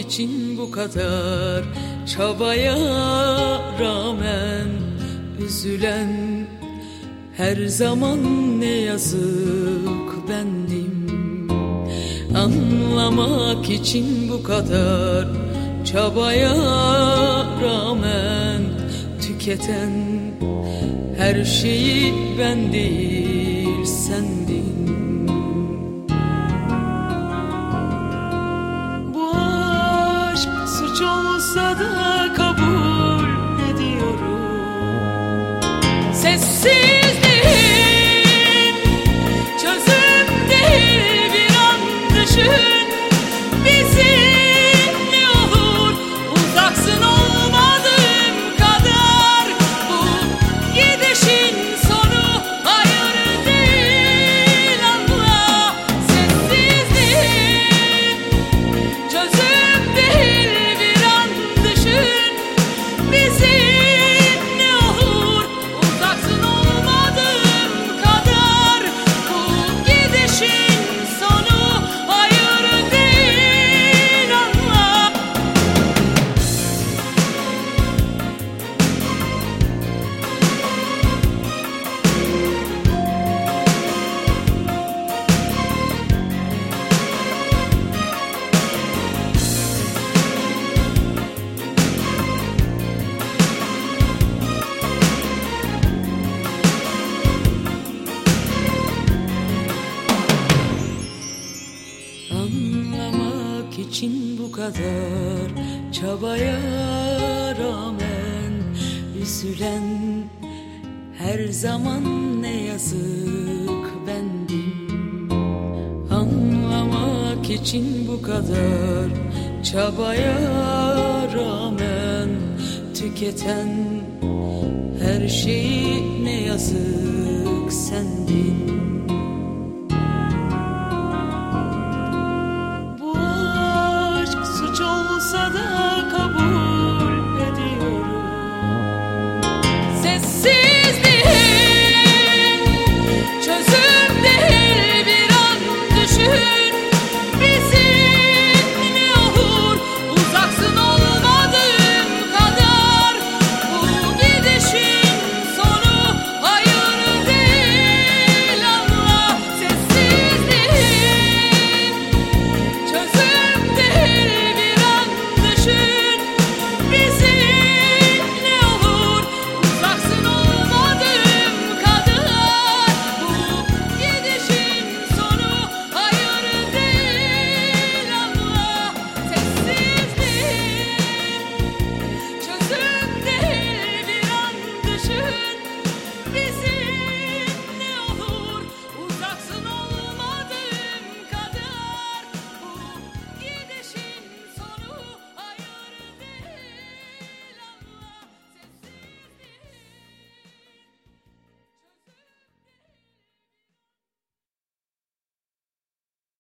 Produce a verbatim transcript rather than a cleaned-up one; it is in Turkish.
için bu kadar çabaya rağmen üzülen her zaman ne yazık bendim. Anlamak için bu kadar çabaya rağmen tüketen her şeyi ben değil sendin. Bu aşk suç olsa da kabul ediyorum. Sessizliğin çözüm değil, bir an düşün bizi. Ne olur uzaksın olmadığım kadar, bu gidişin sonu hayır değil, anla. Sessizliğin çözüm değil, bir an düşün bizi. Ne olur uzaksın olmadığım kadar, bu gidişin sonu hayır değil, anla. Anlamak için bu kadar çabaya rağmen üzülen her zaman ne yazık bendim. Anlamak için bu kadar çabaya rağmen tüketen her şeyi ne yazık sendin. Suç olsa da kabul ediyorum. Sessizliğin çözüm değil, bir an düşün bizi. Ne olur uzaksın olmadığım kadar, bu gidişin sonu hayır değil, anla. Sessizliğin çözüm değil, bir an düşün bizi. Ne olur uzaksın olmadığım kadar, bu gidişin sonu hayır değil, anla. Sessizliğin çözüm değil, bir an düşün bizi.